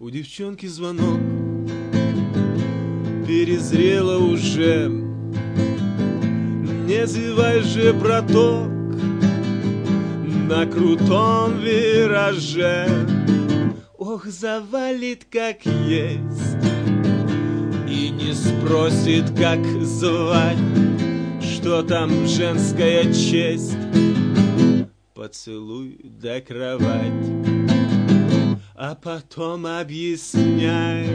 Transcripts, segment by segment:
У девчонки звонок, перезрела уже. Не зевай же, браток, на крутом вираже. Ох, завалит как есть и не спросит, как звать. Что там женская честь? Поцелуй да кровать. А потом объясняй,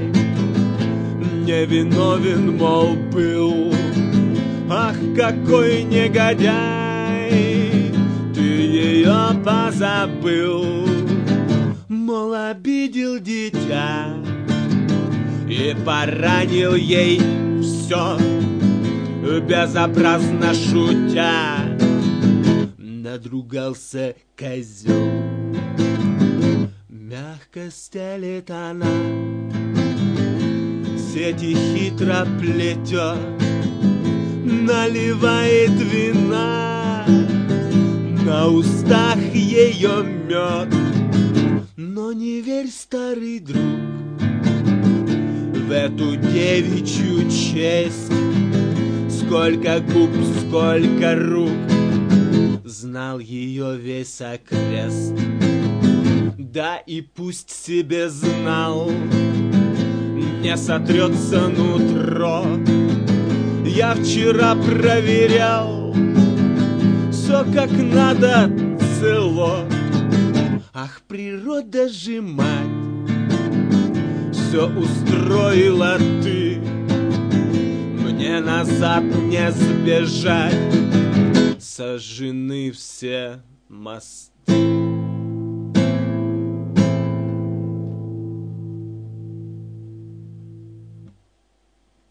невиновен, мол, был. Ах, какой негодяй, ты ее позабыл. Мол, обидел дитя и поранил ей все, безобразно шутя. Надругался козел. Мягко стелет она, сети хитро плетет, наливает вина, на устах ее мед. Но не верь, старый друг, в эту девичью честь. Сколько губ, сколько рук, знал ее весь окрест. Да и пусть себе знал, не сотрется нутро. Я вчера проверял, все как надо цело. Ах, природа же мать, все устроила ты. Мне назад не сбежать, сожжены все мосты.